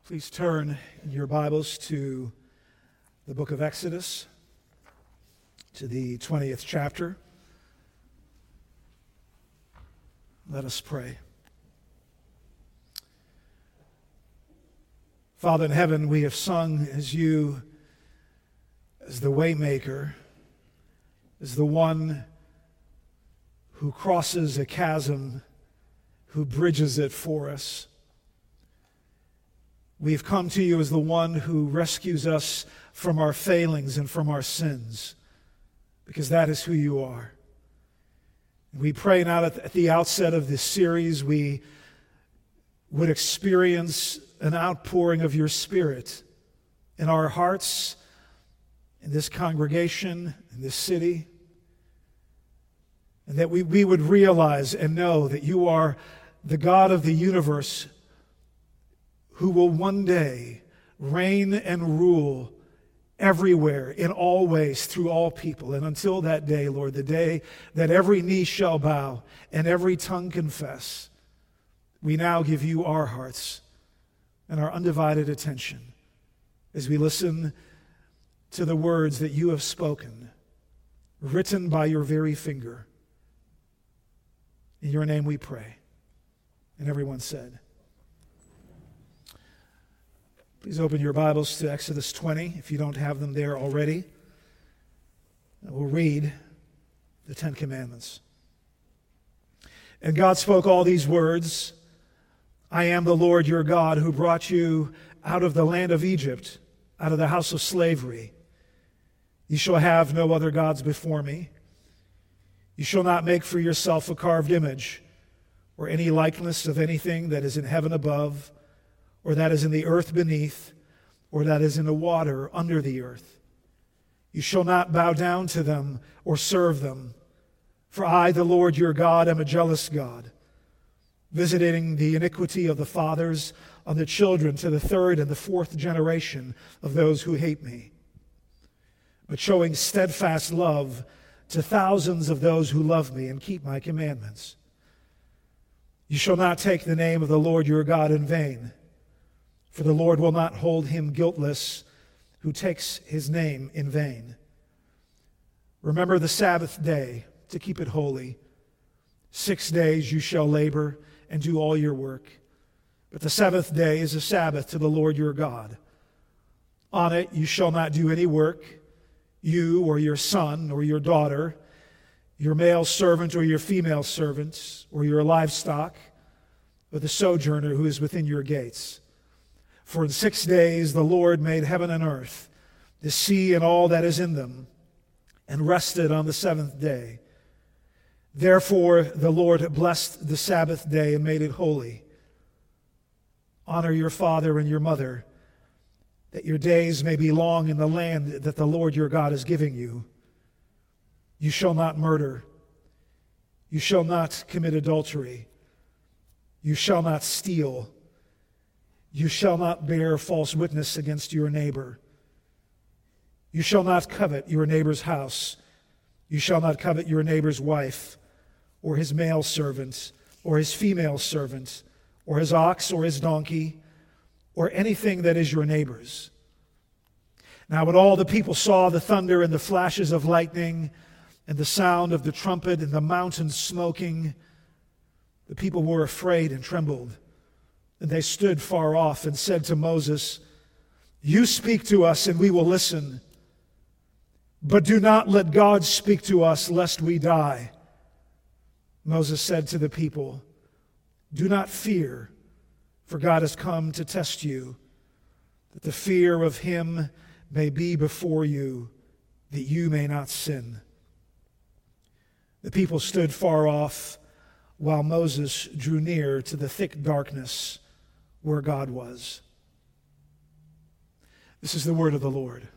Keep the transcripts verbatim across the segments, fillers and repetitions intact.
Please turn in your Bibles to the book of Exodus, to the twentieth chapter. Let us pray. Father in heaven, we have sung as you, as the waymaker, as the one who crosses a chasm, who bridges it for us. We've come to you as the one who rescues us from our failings and from our sins, because that is who you are. We pray now that at the outset of this series we would experience an outpouring of your Spirit in our hearts, in this congregation, in this city, and that we, we would realize and know that you are the God of the universe who will one day reign and rule everywhere, in all ways, through all people. And until that day, Lord, the day that every knee shall bow and every tongue confess, we now give you our hearts and our undivided attention as we listen to the words that you have spoken, written by your very finger. In your name we pray. And everyone said, please open your Bibles to Exodus twenty, if you don't have them there already. And we'll read the Ten Commandments. And God spoke all these words, I am the Lord your God who brought you out of the land of Egypt, out of the house of slavery. You shall have no other gods before me. You shall not make for yourself a carved image or any likeness of anything that is in heaven above, or that is in the earth beneath, or that is in the water under the earth. You shall not bow down to them or serve them. For I, the Lord your God, am a jealous God, visiting the iniquity of the fathers on the children to the third and the fourth generation of those who hate me, but showing steadfast love to thousands of those who love me and keep my commandments. You shall not take the name of the Lord your God in vain, for the Lord will not hold him guiltless who takes his name in vain. Remember the Sabbath day to keep it holy. Six days you shall labor and do all your work, but the seventh day is a Sabbath to the Lord your God. On it you shall not do any work, you or your son or your daughter, your male servant or your female servant, or your livestock, or the sojourner who is within your gates. For in six days the Lord made heaven and earth, the sea and all that is in them, and rested on the seventh day. Therefore the Lord blessed the Sabbath day and made it holy. Honor your father and your mother, that your days may be long in the land that the Lord your God is giving you. You shall not murder. You shall not commit adultery. You shall not steal. You shall not bear false witness against your neighbor. You shall not covet your neighbor's house. You shall not covet your neighbor's wife, or his male servant, or his female servant, or his ox, or his donkey, or anything that is your neighbor's. Now when all the people saw the thunder and the flashes of lightning, and the sound of the trumpet and the mountain smoking, the people were afraid and trembled. And they stood far off and said to Moses, you speak to us and we will listen, but do not let God speak to us lest we die. Moses said to the people, do not fear, for God has come to test you, that the fear of him may be before you, that you may not sin. The people stood far off while Moses drew near to the thick darkness where God was. This is the word of the Lord.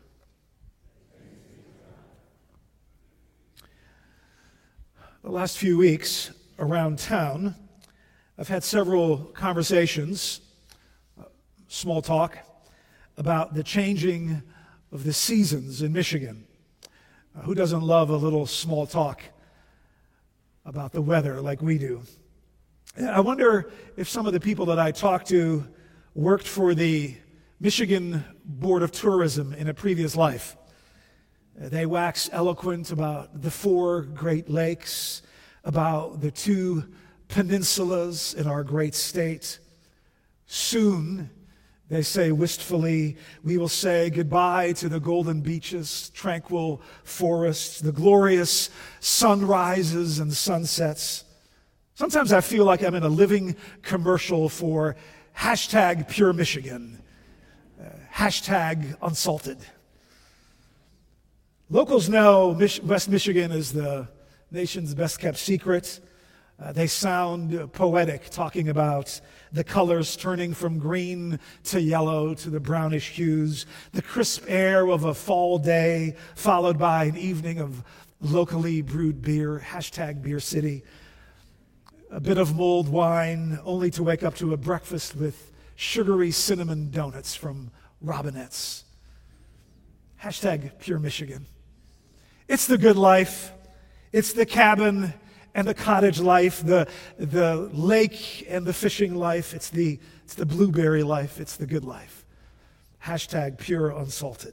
The last few weeks around town, I've had several conversations, uh, small talk, about the changing of the seasons in Michigan. Uh, who doesn't love a little small talk about the weather like we do? I wonder if some of the people that I talk to worked for the Michigan Board of Tourism in a previous life. They wax eloquent about the four Great Lakes, about the two peninsulas in our great state. Soon, they say wistfully, we will say goodbye to the golden beaches, tranquil forests, the glorious sunrises and sunsets. Sometimes I feel like I'm in a living commercial for hashtag Pure Michigan, uh, hashtag Unsalted. Locals know Mich- West Michigan is the nation's best-kept secret. Uh, they sound poetic, talking about the colors turning from green to yellow to the brownish hues, the crisp air of a fall day followed by an evening of locally brewed beer, hashtag Beer City, a bit of mulled wine, only to wake up to a breakfast with sugary cinnamon donuts from Robinette's. Hashtag Pure Michigan. It's the good life. It's the cabin and the cottage life, the, the lake and the fishing life. It's the, it's the blueberry life. It's the good life. Hashtag Pure Unsalted.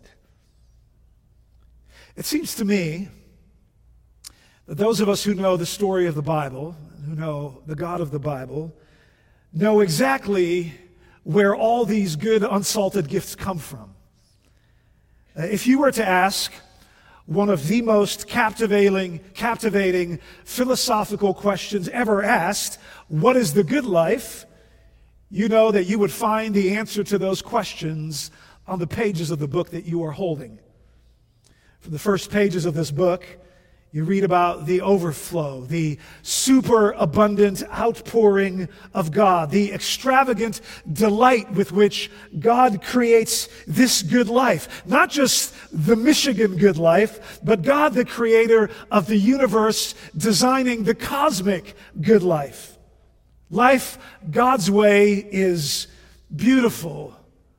It seems to me that those of us who know the story of the Bible, who know the God of the Bible, know exactly where all these good unsalted gifts come from. Uh, if you were to ask one of the most captivating, captivating philosophical questions ever asked, what is the good life? You know that you would find the answer to those questions on the pages of the book that you are holding. From the first pages of this book, you read about the overflow, the superabundant outpouring of God, the extravagant delight with which God creates this good life. Not just the Michigan good life, but God, the creator of the universe, designing the cosmic good life. Life God's way is beautiful,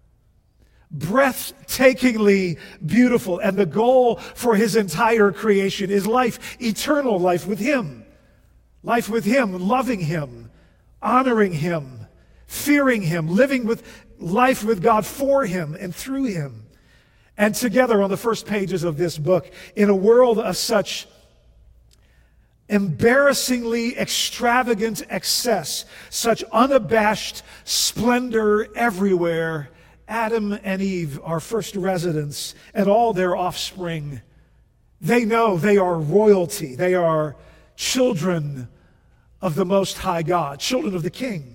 breathtakingly beautiful, and the goal for his entire creation is life, eternal life with him. Life with him, loving him, honoring him, fearing him, living with life with God for him and through him. And together on the first pages of this book, in a world of such embarrassingly extravagant excess, such unabashed splendor everywhere, Adam and Eve, our first residents, and all their offspring, they know they are royalty. They are children of the Most High God, children of the King.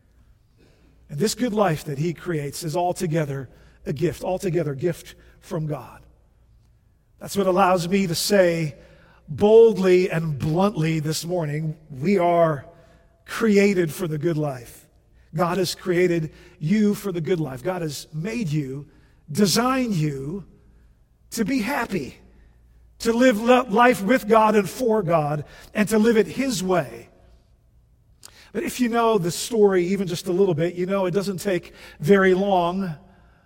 And this good life that he creates is altogether a gift, altogether a gift from God. That's what allows me to say boldly and bluntly this morning, we are created for the good life. God has created you for the good life. God has made you, designed you to be happy, to live life with God and for God, and to live it his way. But if you know the story even just a little bit, you know it doesn't take very long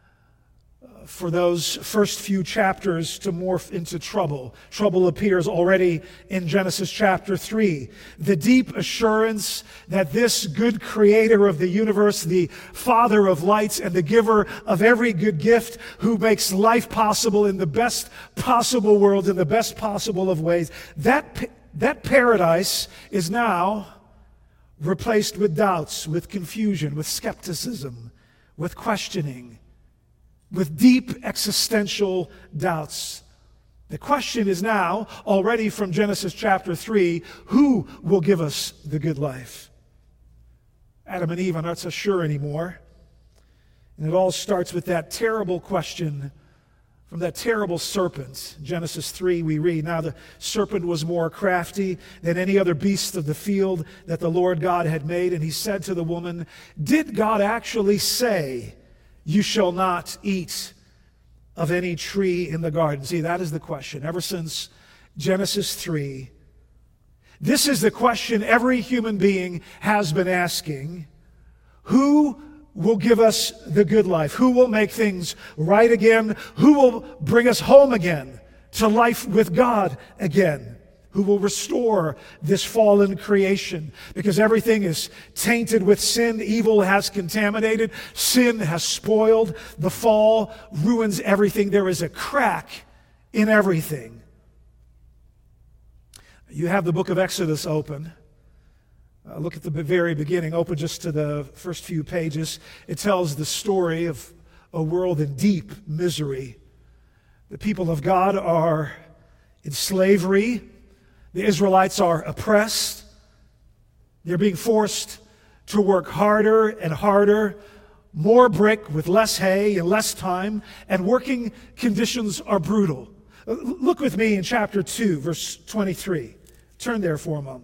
for those first few chapters to morph into trouble. Trouble appears already in Genesis chapter three. The deep assurance that this good creator of the universe, the Father of lights and the giver of every good gift, who makes life possible in the best possible world, in the best possible of ways, that, that paradise is now replaced with doubts, with confusion, with skepticism, with questioning, with deep existential doubts. The question is now, already from Genesis chapter three, who will give us the good life? Adam and Eve are not so sure anymore. And it all starts with that terrible question from that terrible serpent. Genesis three, we read, "Now the serpent was more crafty than any other beast of the field that the Lord God had made. And he said to the woman, 'Did God actually say, you shall not eat of any tree in the garden?'" See, that is the question. Ever since Genesis three, this is the question every human being has been asking. Who will give us the good life? Who will make things right again? Who will bring us home again to life with God again? who will restore this fallen creation, because everything is tainted with sin. Evil has contaminated. Sin has spoiled. The fall ruins everything. There is a crack in everything. You have the book of Exodus open. Uh, look at the very beginning. Open just to the first few pages. It tells the story of a world in deep misery. The people of God are in slavery. The Israelites are oppressed. They're being forced to work harder and harder, more brick with less hay and less time, and working conditions are brutal. Look with me in chapter two, verse twenty-three. Turn there for a moment.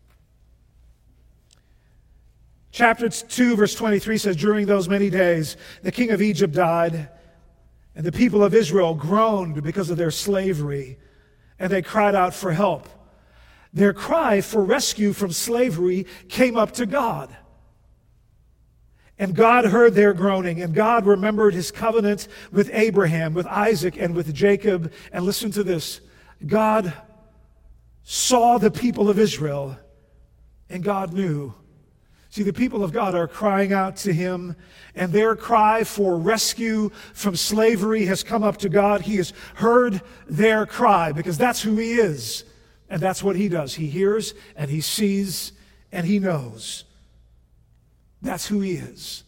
Chapter two, verse twenty-three says, "During those many days, the king of Egypt died, and the people of Israel groaned because of their slavery, and they cried out for help. Their cry for rescue from slavery came up to God. And God heard their groaning, and God remembered his covenant with Abraham, with Isaac, and with Jacob." And listen to this. God saw the people of Israel, and God knew. See, the people of God are crying out to him, and their cry for rescue from slavery has come up to God. He has heard their cry, because that's who he is, and that's what he does. He hears, and he sees, and he knows. That's who he is.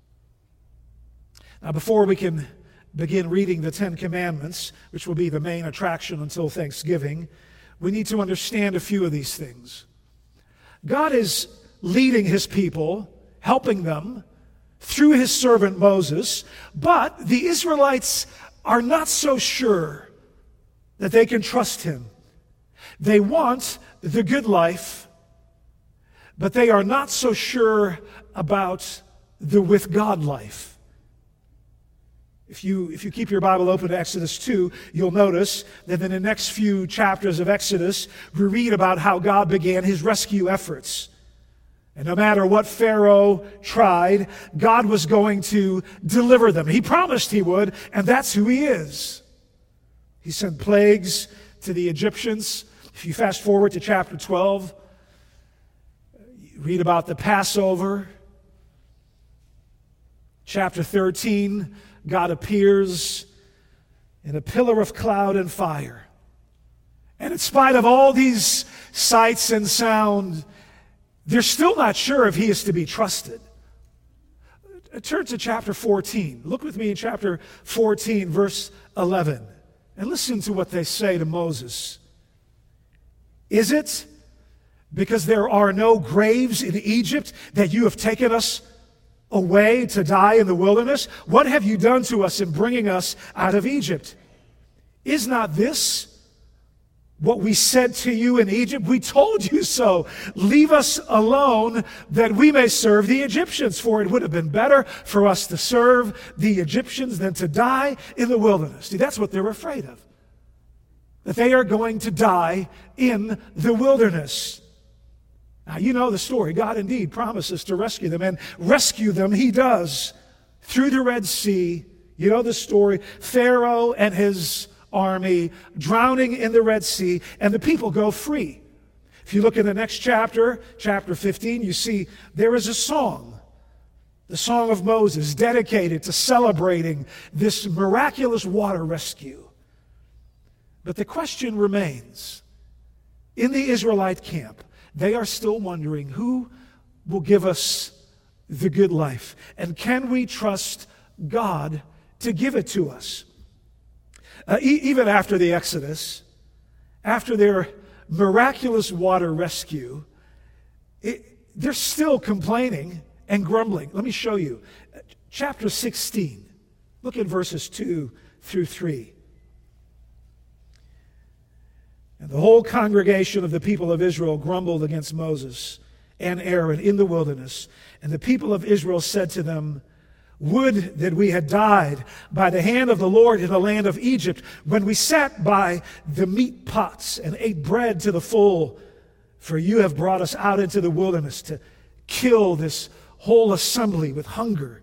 Now, before we can begin reading the Ten Commandments, which will be the main attraction until Thanksgiving, we need to understand a few of these things. God is leading his people, helping them through his servant Moses, but the Israelites are not so sure that they can trust him. They want the good life, but they are not so sure about the with God life. If you, if you keep your Bible open to Exodus two, you'll notice that in the next few chapters of Exodus, we read about how God began his rescue efforts. And no matter what Pharaoh tried, God was going to deliver them. He promised he would, and that's who he is. He sent plagues to the Egyptians. If you fast forward to chapter twelve, you read about the Passover. Chapter thirteen, God appears in a pillar of cloud and fire. And in spite of all these sights and sound, they're still not sure if he is to be trusted. Turn to chapter fourteen. Look with me in chapter fourteen, verse eleven. And listen to what they say to Moses. "Is it because there are no graves in Egypt that you have taken us away to die in the wilderness? What have you done to us in bringing us out of Egypt? Is not this what we said to you in Egypt? We told you so. Leave us alone that we may serve the Egyptians, for it would have been better for us to serve the Egyptians than to die in the wilderness." See, that's what they're afraid of. That they are going to die in the wilderness. Now, you know the story. God indeed promises to rescue them, and rescue them he does through the Red Sea. You know the story. Pharaoh and his army drowning in the Red Sea, and the people go free. If you look in the next chapter, chapter fifteen, you see there is a song, the Song of Moses, dedicated to celebrating this miraculous water rescue. But the question remains, in the Israelite camp, they are still wondering, who will give us the good life? And can we trust God to give it to us? Uh, e- even after the Exodus, after their miraculous water rescue, it, they're still complaining and grumbling. Let me show you. Chapter sixteen. Look at verses two through three. "And the whole congregation of the people of Israel grumbled against Moses and Aaron in the wilderness. And the people of Israel said to them, 'Would that we had died by the hand of the Lord in the land of Egypt, when we sat by the meat pots and ate bread to the full. For you have brought us out into the wilderness to kill this whole assembly with hunger.'"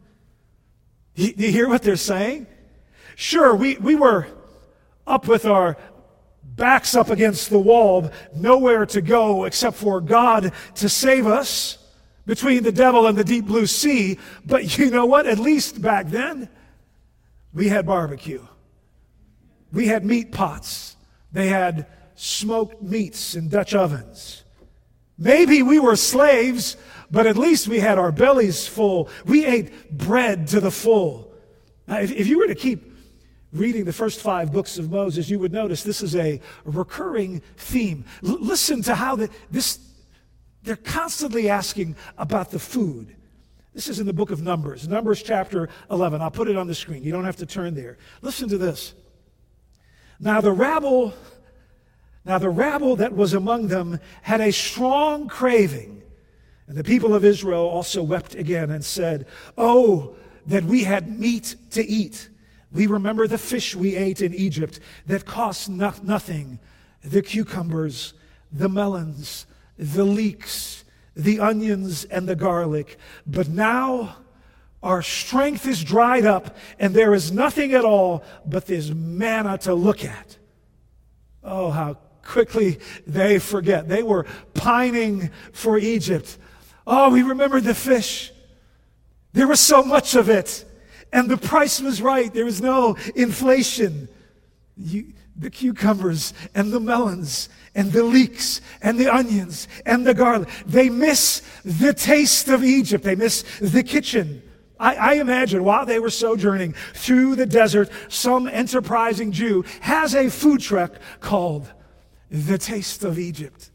Do you hear what they're saying? Sure, we, we were up with our backs up against the wall, nowhere to go except for God to save us between the devil and the deep blue sea. But you know what? At least back then, we had barbecue. We had meat pots. They had smoked meats in Dutch ovens. Maybe we were slaves, but at least we had our bellies full. We ate bread to the full. Now, if, if you were to keep reading the first five books of Moses, you would notice this is a recurring theme. L- listen to how the, this, they're constantly asking about the food. This is in the book of Numbers, Numbers chapter eleven. I'll put it on the screen. You don't have to turn there. Listen to this. Now the rabble, now the rabble that was among them had a strong craving. And the people of Israel also wept again and said, "Oh, that we had meat to eat. We remember the fish we ate in Egypt that cost no- nothing, the cucumbers, the melons, the leeks, the onions, and the garlic. But now our strength is dried up, and there is nothing at all but this manna to look at." Oh, how quickly they forget. They were pining for Egypt. Oh, we remember the fish. There was so much of it. And the price was right. There was no inflation. You, the cucumbers and the melons and the leeks and the onions and the garlic. They miss the taste of Egypt. They miss the kitchen. I, I imagine while they were sojourning through the desert, some enterprising Jew has a food truck called The Taste of Egypt.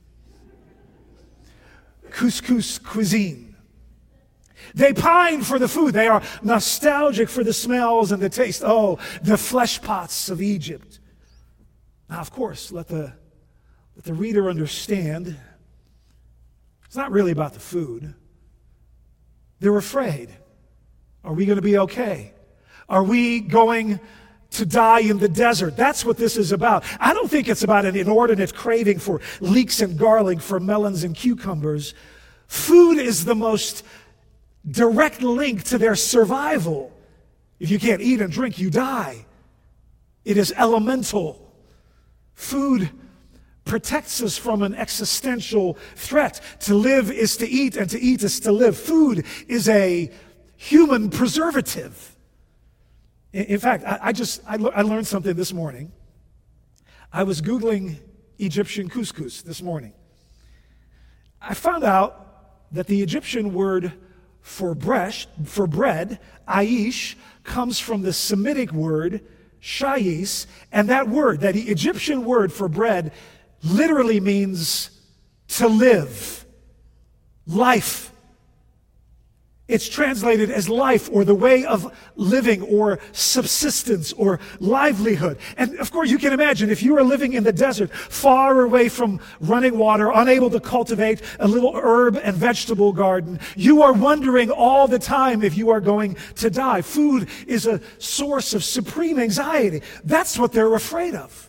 Couscous cuisine. They pine for the food. They are nostalgic for the smells and the taste. Oh, the flesh pots of Egypt. Now, of course, let the, let the reader understand, it's not really about the food. They're afraid. Are we going to be okay? Are we going to die in the desert? That's what this is about. I don't think it's about an inordinate craving for leeks and garlic, for melons and cucumbers. Food is the most direct link to their survival. If you can't eat and drink, you die. It is elemental. Food protects us from an existential threat. To live is to eat, and to eat is to live. Food is a human preservative. In fact, I just I learned something this morning. I was Googling Egyptian couscous this morning. I found out that the Egyptian word for bread, for bread, aish, comes from the Semitic word shayis, and that word, that Egyptian word for bread, literally means to live, life. It's translated as life, or the way of living, or subsistence, or livelihood. And of course, you can imagine if you are living in the desert, far away from running water, unable to cultivate a little herb and vegetable garden, you are wondering all the time if you are going to die. Food is a source of supreme anxiety. That's what they're afraid of.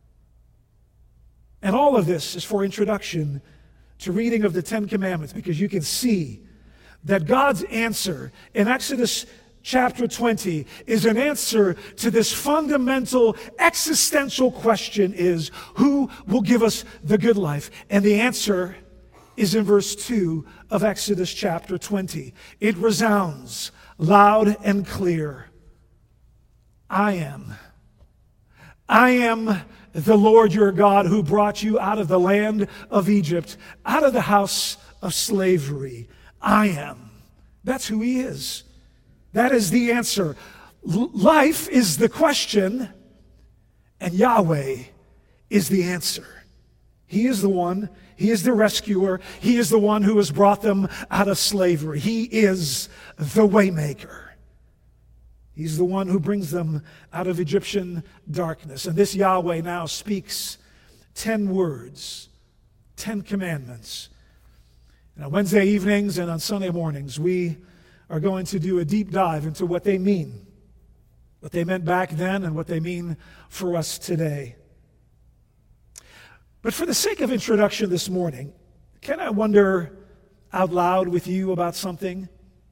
And all of this is for introduction to reading of the Ten Commandments, because you can see that God's answer in Exodus chapter twenty is an answer to this fundamental existential question: is who will give us the good life? And the answer is in verse two of Exodus chapter twenty. It resounds loud and clear. I am. I am the Lord your God who brought you out of the land of Egypt, out of the house of slavery. I am. That's who he is. That is the answer. L- life is the question, and Yahweh is the answer. He is the one, he is the rescuer, he is the one who has brought them out of slavery. He is the waymaker. He's the one who brings them out of Egyptian darkness. And this Yahweh now speaks ten words, ten commandments. And on Wednesday evenings and on Sunday mornings, we are going to do a deep dive into what they mean, what they meant back then and what they mean for us today. But for the sake of introduction this morning, can I wonder out loud with you about something?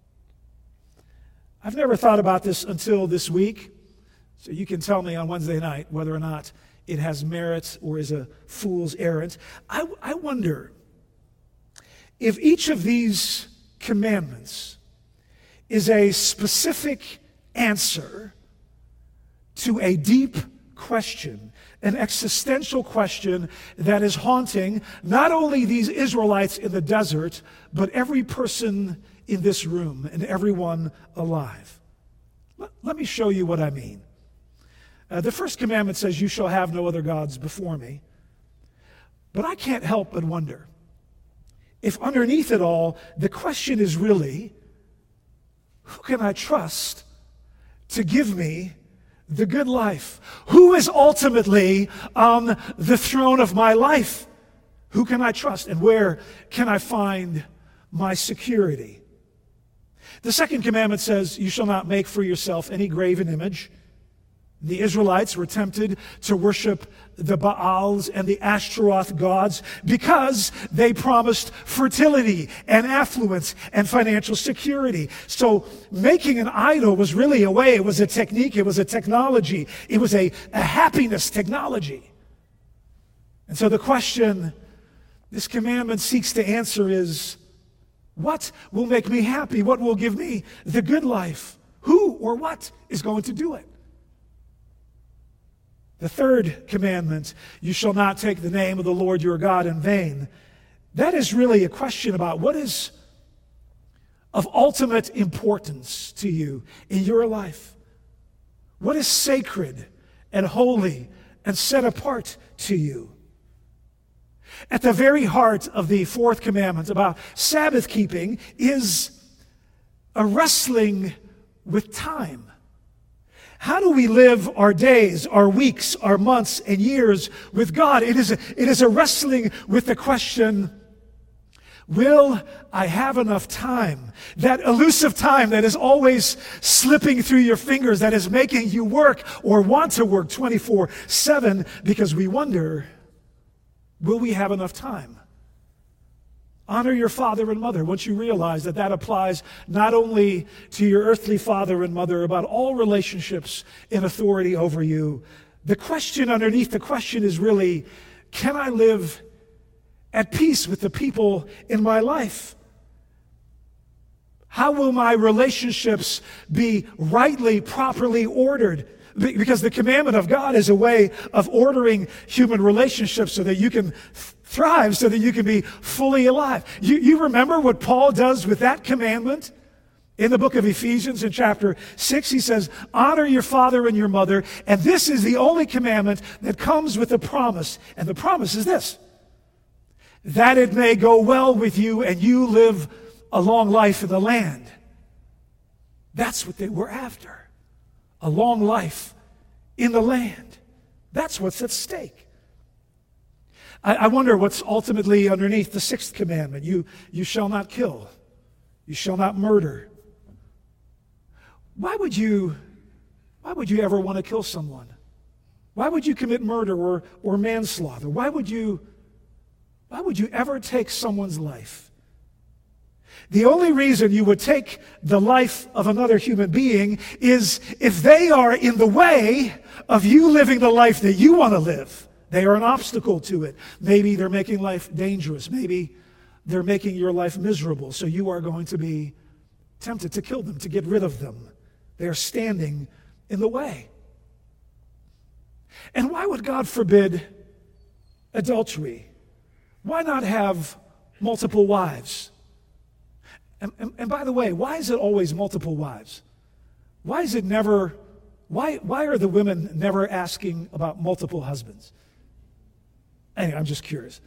I've never thought about this until this week, so you can tell me on Wednesday night whether or not it has merit or is a fool's errand. I, I wonder if each of these commandments is a specific answer to a deep question, an existential question that is haunting not only these Israelites in the desert, but every person in this room and everyone alive. Let, let me show you what I mean. Uh, the first commandment says, "You shall have no other gods before me." But I can't help but wonder if underneath it all, the question is really, who can I trust to give me the good life? Who is ultimately on the throne of my life? Who can I trust, and where can I find my security? The second commandment says, "You shall not make for yourself any graven image." The Israelites were tempted to worship the Baals and the Ashtaroth gods because they promised fertility and affluence and financial security. So making an idol was really a way, it was a technique, it was a technology, it was a, a happiness technology. And so the question this commandment seeks to answer is, what will make me happy? What will give me the good life? Who or what is going to do it? The third commandment, "You shall not take the name of the Lord your God in vain." That is really a question about what is of ultimate importance to you in your life. What is sacred and holy and set apart to you? At the very heart of the fourth commandment about Sabbath keeping is a wrestling with time. How do we live our days, our weeks, our months, and years with God? It is a, it is a wrestling with the question, will I have enough time? That elusive time that is always slipping through your fingers, that is making you work or want to work twenty-four seven, because we wonder, will we have enough time? Honor your father and mother. Once you realize that that applies not only to your earthly father and mother, about all relationships in authority over you, the question underneath the question is really, can I live at peace with the people in my life? How will my relationships be rightly, properly ordered? Because the commandment of God is a way of ordering human relationships so that you can thrive, so that you can be fully alive. You, you remember what Paul does with that commandment? In the book of Ephesians in chapter six, he says, "Honor your father and your mother." And this is the only commandment that comes with a promise. And the promise is this: that it may go well with you and you live a long life in the land. That's what they were after. A long life in the land. That's what's at stake. I, I wonder what's ultimately underneath the sixth commandment. You, you shall not kill. You shall not murder. Why would you, why would you ever want to kill someone? Why would you commit murder or, or manslaughter? Why would you, why would you ever take someone's life? The only reason you would take the life of another human being is if they are in the way of you living the life that you want to live. They are an obstacle to it. Maybe they're making life dangerous. Maybe they're making your life miserable. So you are going to be tempted to kill them, to get rid of them. They are standing in the way. And why would God forbid adultery? Why not have multiple wives? And, and, and by the way, why is it always multiple wives? Why is it never, why, why are the women never asking about multiple husbands? Anyway, I'm just curious.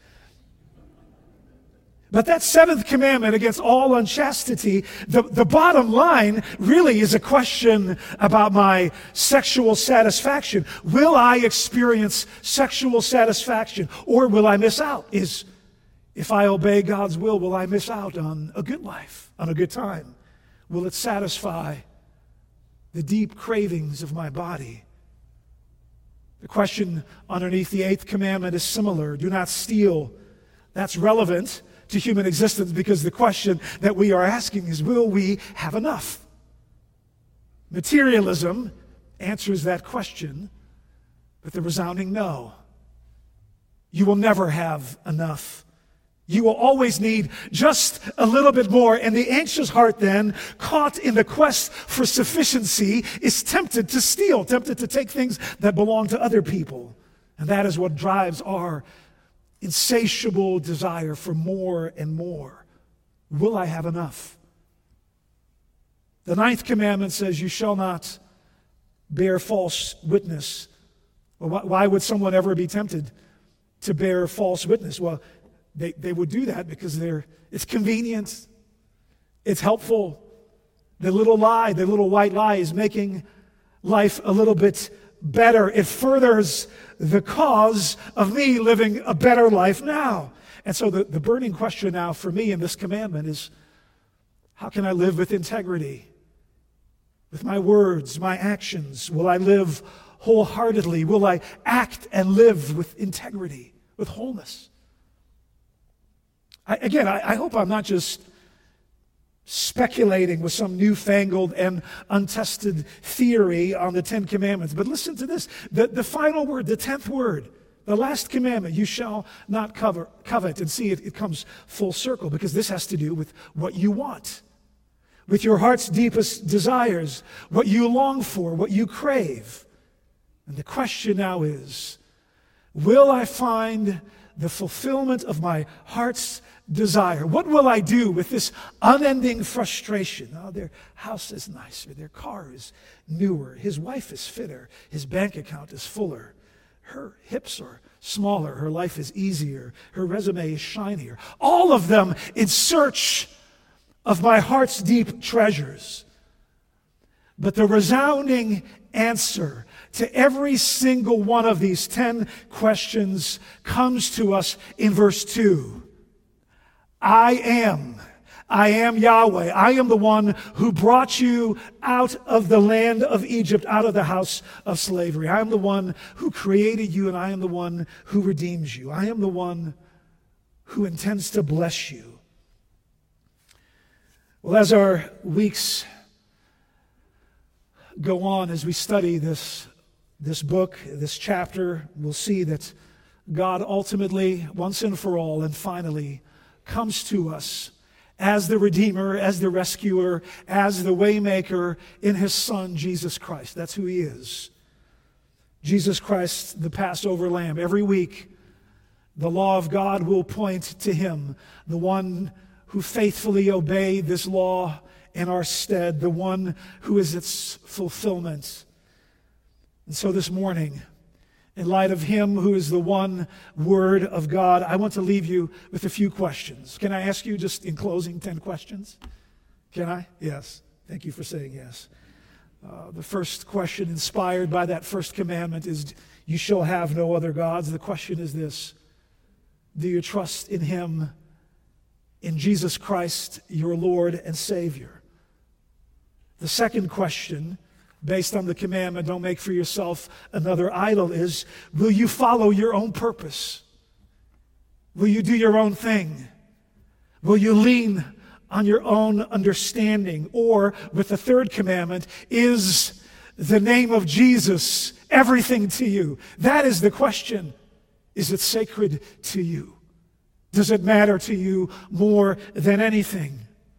But that seventh commandment against all unchastity, the, the bottom line really is a question about my sexual satisfaction. Will I experience sexual satisfaction, or will I miss out? Is If I obey God's will, will I miss out on a good life, on a good time? Will it satisfy the deep cravings of my body? The question underneath the eighth commandment is similar. Do not steal. That's relevant to human existence because the question that we are asking is, will we have enough? Materialism answers that question. with a resounding no. You will never have enough. You will always need just a little bit more. And the anxious heart then, caught in the quest for sufficiency, is tempted to steal, tempted to take things that belong to other people. And that is what drives our insatiable desire for more and more. Will I have enough? The ninth commandment says, you shall not bear false witness. Well, why would someone ever be tempted to bear false witness? Well, they, they would do that because they're it's convenient, it's helpful. The little lie, the little white lie is making life a little bit better. It furthers the cause of me living a better life now. And so the, the burning question now for me in this commandment is, how can I live with integrity? With my words, my actions, will I live wholeheartedly? Will I act and live with integrity, with wholeness? I, again, I, I hope I'm not just speculating with some newfangled and untested theory on the Ten Commandments, but listen to this. The, the final word, the tenth word, the last commandment, you shall not cover, covet. And see, it, it comes full circle because this has to do with what you want. With your heart's deepest desires, what you long for, what you crave. And the question now is, will I find the fulfillment of my heart's desire? What will I do with this unending frustration? Oh, their house is nicer, their car is newer, his wife is fitter, his bank account is fuller, her hips are smaller, her life is easier, her resume is shinier. All of them in search of my heart's deep treasures. But the resounding answer to every single one of these ten questions comes to us in verse two. I am. I am Yahweh. I am the one who brought you out of the land of Egypt, out of the house of slavery. I am the one who created you, and I am the one who redeems you. I am the one who intends to bless you. Well, as our weeks go on, as we study this, this book, this chapter, we'll see that God ultimately, once and for all, and finally, comes to us as the Redeemer, as the Rescuer, as the Waymaker in His Son, Jesus Christ. That's who He is. Jesus Christ, the Passover Lamb. Every week, the law of God will point to Him, the one who faithfully obeyed this law in our stead, the one who is its fulfillment. And so this morning, in light of Him who is the one Word of God, I want to leave you with a few questions. Can I ask you just in closing ten questions? Can I? Yes. Thank you for saying yes. Uh, the first question inspired by that first commandment is, you shall have no other gods. The question is this: do you trust in Him, in Jesus Christ, your Lord and Savior? The second question, based on the commandment, don't make for yourself another idol, is, will you follow your own purpose? Will you do your own thing? Will you lean on your own understanding? Or, with the third commandment, is the name of Jesus everything to you? That is the question. Is it sacred to you? Does it matter to you more than anything?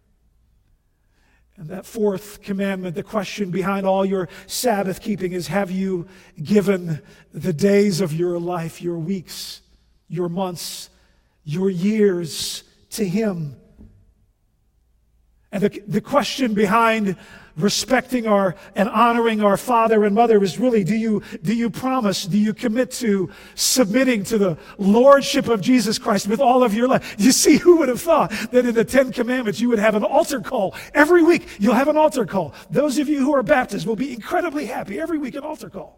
And that fourth commandment, the question behind all your Sabbath keeping is, have you given the days of your life, your weeks, your months, your years to Him? And the, the question behind respecting our and honoring our father and mother is really, do you, do you promise, do you commit to submitting to the lordship of Jesus Christ with all of your life? You see, who would have thought that in the Ten Commandments you would have an altar call every week? You'll have an altar call. Those of you who are Baptists will be incredibly happy. Every week an altar call.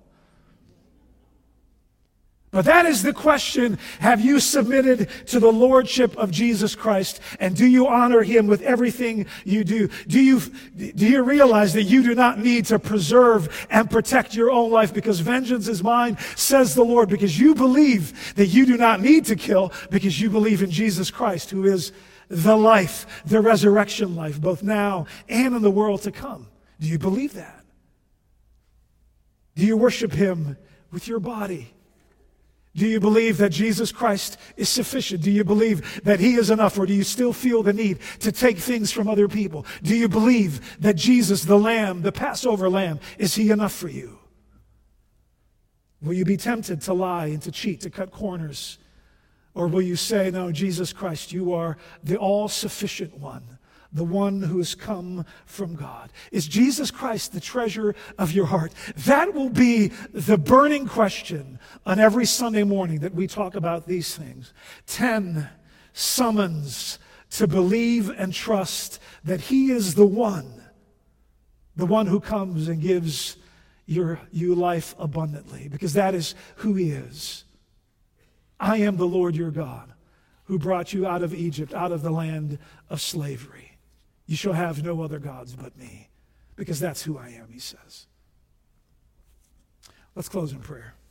But that is the question. Have you submitted to the lordship of Jesus Christ? And do you honor Him with everything you do? Do you, do you realize that you do not need to preserve and protect your own life because vengeance is mine, says the Lord, because you believe that you do not need to kill because you believe in Jesus Christ, who is the life, the resurrection life, both now and in the world to come. Do you believe that? Do you worship Him with your body? Do you believe that Jesus Christ is sufficient? Do you believe that he is enough? Or do you still feel the need to take things from other people? Do you believe that Jesus, the Lamb, the Passover Lamb, is he enough for you? Will you be tempted to lie and to cheat, to cut corners? Or will you say, no, Jesus Christ, you are the all-sufficient one, the one who has come from God? Is Jesus Christ the treasure of your heart? That will be the burning question on every Sunday morning that we talk about these things. Ten summons to believe and trust that he is the one, the one who comes and gives your, you life abundantly, because that is who he is. I am the Lord your God, who brought you out of Egypt, out of the land of slavery. You shall have no other gods but me, because that's who I am, he says. Let's close in prayer.